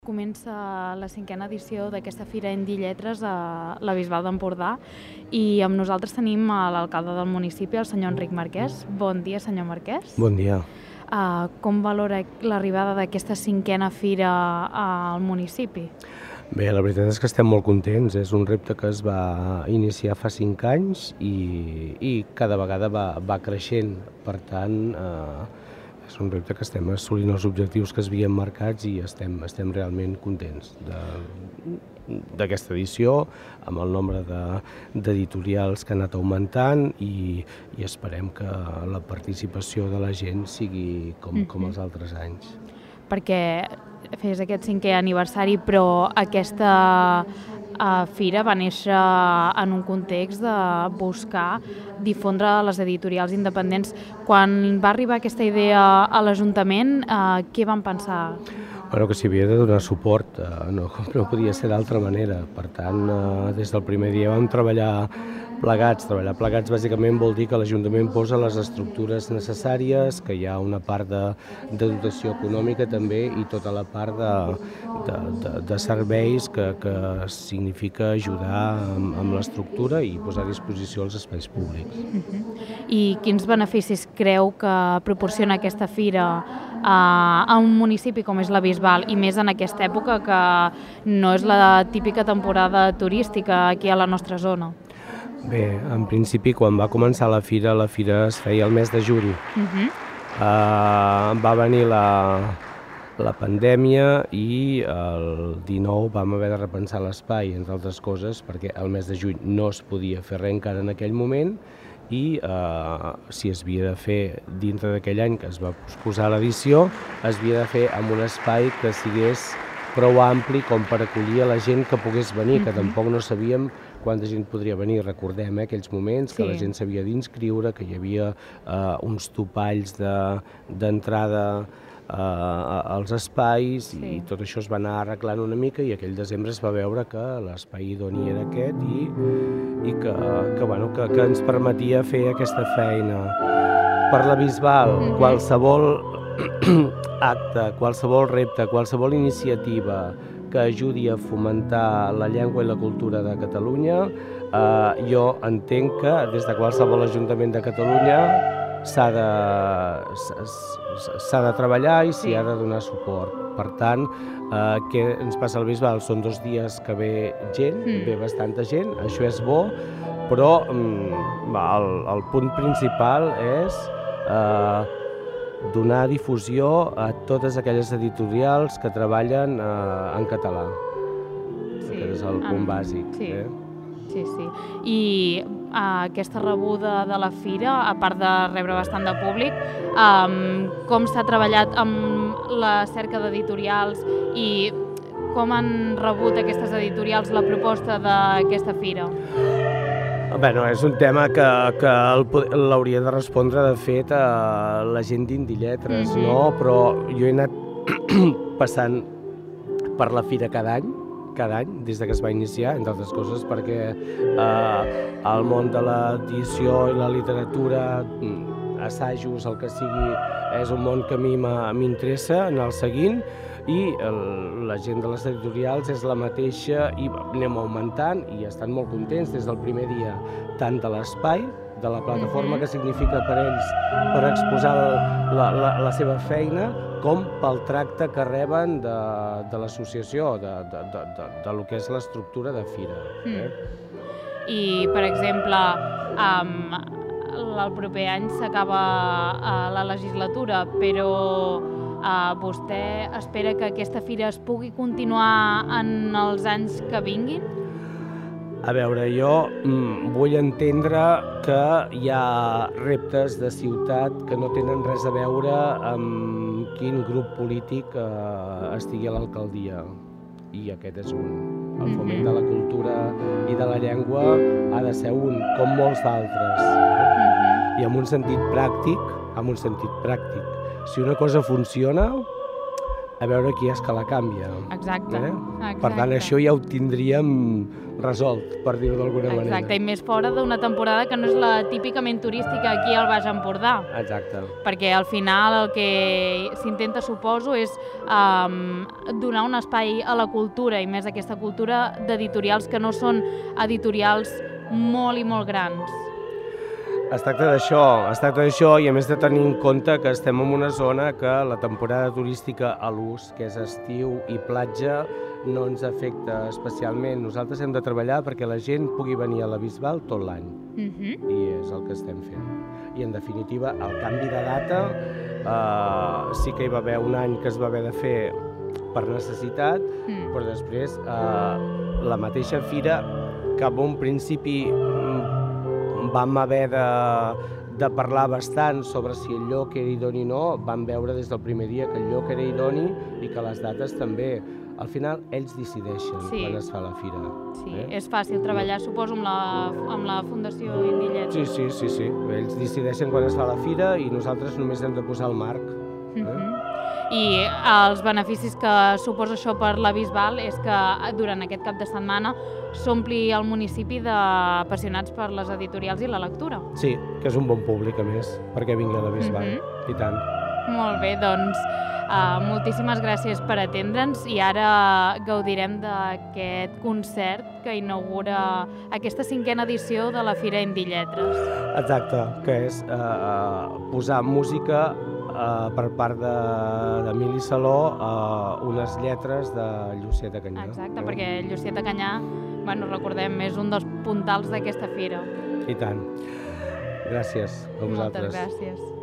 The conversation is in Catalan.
Comença la 5a edició d'aquesta Fira Indie Lletres a la Bisbal d'Empordà i amb nosaltres tenim l'alcalde del municipi, el senyor Enric Marquès. Bon dia, senyor Marquès. Bon dia. Com valora l'arribada d'aquesta 5a Fira al municipi? Bé, la veritat és que estem molt contents. És un repte que es va iniciar fa 5 anys i cada vegada va creixent. Per tant, és un repte que estem assolint els objectius que es havien marcats i estem realment contents d'aquesta edició, amb el nombre d'editorials que ha anat augmentant i esperem que la participació de la gent sigui com els altres anys. Perquè fes aquest 5è aniversari, però aquesta fira va néixer en un context de buscar difondre les editorials independents. Quan va arribar aquesta idea a l'Ajuntament, què van pensar? Bueno, que s'hi havia de donar suport, no podia ser d'altra manera. Per tant, des del primer dia vam treballar plegats. Treballar plegats bàsicament vol dir que l'Ajuntament posa les estructures necessàries, que hi ha una part de dotació econòmica també i tota la part de serveis que significa ajudar amb l'estructura i posar a disposició els espais públics. I quins beneficis creu que proporciona aquesta fira a un municipi com és la Bisbal, i més en aquesta època que no és la típica temporada turística aquí a la nostra zona? Bé, en principi, quan va començar la fira es feia el mes de juny. Va venir la pandèmia i el 19 vam haver de repensar l'espai, entre altres coses, perquè el mes de juny no es podia fer res encara en aquell moment i si es havia de fer dintre d'aquell any que es va posposar l'edició, es havia de fer en un espai que sigués prou ampli com per acollir a la gent que pogués venir, que tampoc no sabíem quanta gent podria venir. Recordem aquells moments que la gent s'havia d'inscriure, que hi havia uns topalls d'entrada als espais i tot això es va anar arreglant una mica i aquell desembre es va veure que l'espai idoni era aquest i que ens permetia fer aquesta feina. Per la Bisbal, qualsevol acte, qualsevol repte, qualsevol iniciativa que ajudi a fomentar la llengua i la cultura de Catalunya, jo entenc que des de qualsevol ajuntament de Catalunya s'ha de treballar i s'hi ha de donar suport. Per tant, què ens passa al Bisbal? Són 2 dies que ve gent, ve bastanta gent, això és bo, però el punt principal és donar difusió a totes aquelles editorials que treballen en català. Aquest és el punt bàsic. Sí. I aquesta rebuda de la fira, a part de rebre bastant de públic, com s'ha treballat amb la cerca d'editorials i com han rebut aquestes editorials la proposta d'aquesta fira? Bé, és un tema que l'hauria de respondre, de fet, la gent d'Indie Lletres, no? Però jo he anat passant per la fira cada any, des que es va iniciar, entre altres coses, perquè el món de l'edició i la literatura, assajos, el que sigui, és un món que a mi m'interessa anar seguint i la gent de les editorials és la mateixa i anem augmentant i estan molt contents des del primer dia, tant de l'espai, de la plataforma que significa per ells per exposar la seva feina, com pel tracte que reben de l'associació, de lo que és l'estructura de fira. I, per exemple, el proper any s'acaba la legislatura, però vostè espera que aquesta fira es pugui continuar en els anys que vinguin? A veure, jo vull entendre que hi ha reptes de ciutat que no tenen res a veure amb quin grup polític estigui a l'alcaldia. I aquest és un. El foment de la cultura i de la llengua ha de ser un, com molts d'altres. I en un sentit pràctic, si una cosa funciona, a veure qui és que la canvia. Exacte. Per tant, això ja ho tindríem resolt, per dir-ho d'alguna manera. Exacte, i més fora d'una temporada que no és la típicament turística aquí al Baix Empordà. Exacte. Perquè al final el que s'intenta, suposo, és donar un espai a la cultura, i més aquesta cultura d'editorials que no són editorials molt i molt grans. Es tracta d'això, i a més de tenir en compte que estem en una zona que la temporada turística a l'ús, que és estiu i platja, no ens afecta especialment. Nosaltres hem de treballar perquè la gent pugui venir a la Bisbal tot l'any, i és el que estem fent. I en definitiva, el canvi de data sí que hi va haver un any que es va haver de fer per necessitat, però després la mateixa fira, que en un principi vam haver de parlar bastant sobre si el lloc era idoni o no, vam veure des del primer dia que el lloc era idoni i que les dates també. Al final, ells decideixen quan es fa la fira. Sí, és fàcil treballar, suposo, amb la Fundació Indillet. Sí. Ells decideixen quan es fa la fira i nosaltres només hem de posar el marc. I els beneficis que suposa això per la Bisbal és que durant aquest cap de setmana s'ompli el municipi d'apassionats per les editorials i la lectura. Sí, que és un bon públic, a més, perquè vingui a la Bisbal, i tant. Molt bé, doncs moltíssimes gràcies per atendre'ns i ara gaudirem d'aquest concert que inaugura aquesta 5a edició de la Fira Indilletres. Exacte, que és posar música per part d'Emili Saló unes lletres de Llucieta Canyà. Exacte, perquè Llucieta Canyà, recordem, és un dels puntals d'aquesta fira. I tant. Gràcies a vosaltres. Moltes gràcies.